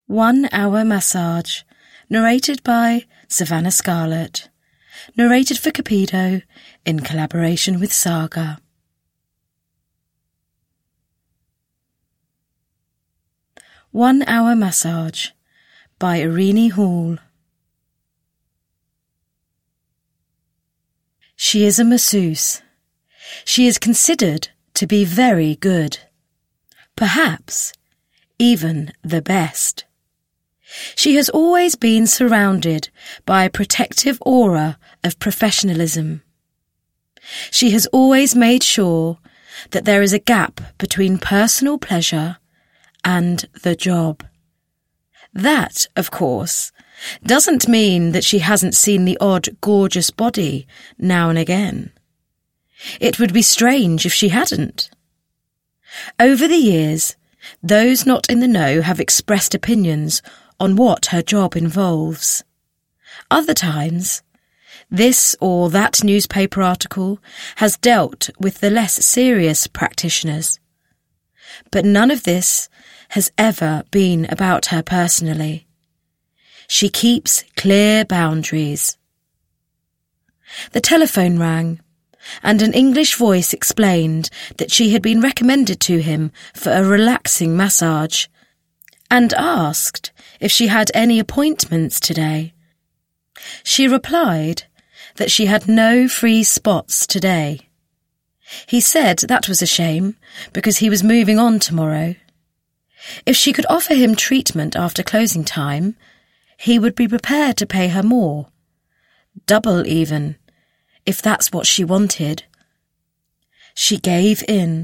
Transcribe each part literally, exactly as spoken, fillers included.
One Hour Massage, narrated by Savannah Scarlett. Narrated for Cupido in collaboration with Saga. One Hour Massage by Irini Hall. She is a masseuse. She is considered to be very good. Perhaps even the best. She has always been surrounded by a protective aura of professionalism. She has always made sure that there is a gap between personal pleasure and the job. That, of course, doesn't mean that she hasn't seen the odd gorgeous body now and again. It would be strange if she hadn't. Over the years, those not in the know have expressed opinions on what her job involves. Other times, this or that newspaper article has dealt with the less serious practitioners. But none of this has ever been about her personally. She keeps clear boundaries. The telephone rang, and an English voice explained that she had been recommended to him for a relaxing massage, and asked if she had any appointments today. She replied that she had no free spots today. He said that was a shame, because he was moving on tomorrow. If she could offer him treatment after closing time, he would be prepared to pay her more, double even, if that's what she wanted. She gave in.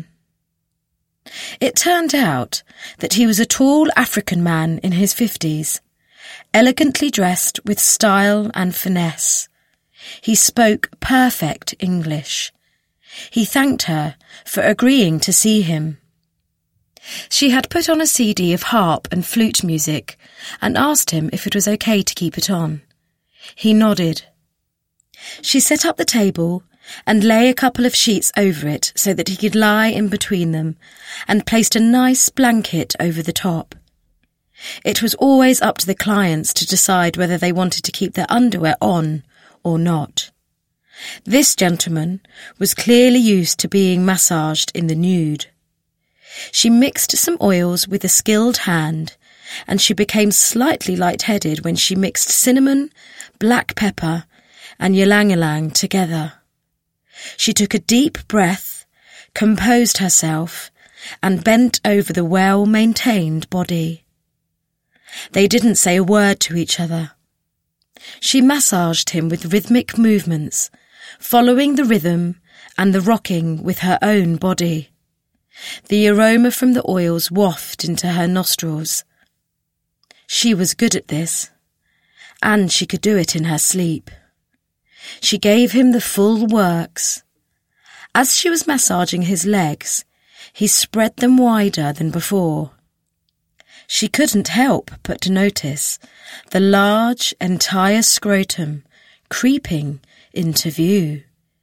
It turned out that he was a tall African man in his fifties, elegantly dressed with style and finesse. He spoke perfect English. He thanked her for agreeing to see him. She had put on a C D of harp and flute music and asked him if it was okay to keep it on. He nodded. She set up the table and lay a couple of sheets over it so that he could lie in between them, and placed a nice blanket over the top. It was always up to the clients to decide whether they wanted to keep their underwear on or not. This gentleman was clearly used to being massaged in the nude. She mixed some oils with a skilled hand, and she became slightly lightheaded when she mixed cinnamon, black pepper, and ylang-ylang together. She took a deep breath, composed herself, and bent over the well-maintained body. They didn't say a word to each other. She massaged him with rhythmic movements, following the rhythm and the rocking with her own body. The aroma from the oils wafted into her nostrils. She was good at this, and she could do it in her sleep. She gave him the full works. As she was massaging his legs, he spread them wider than before. She couldn't help but to notice the large, entire scrotum creeping into view.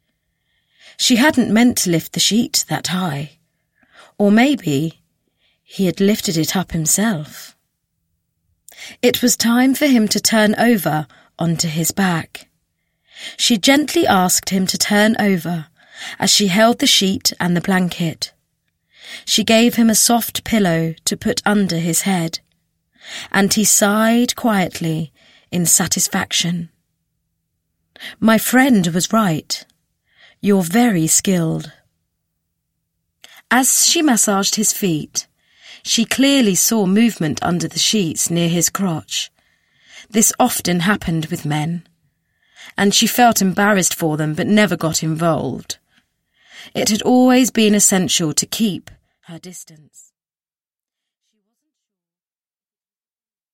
She hadn't meant to lift the sheet that high. Or maybe he had lifted it up himself. It was time for him to turn over onto his back. She gently asked him to turn over as she held the sheet and the blanket. She gave him a soft pillow to put under his head, and he sighed quietly in satisfaction. My friend was right. You're very skilled. As she massaged his feet, she clearly saw movement under the sheets near his crotch. This often happened with men, and she felt embarrassed for them but never got involved. It had always been essential to keep her distance.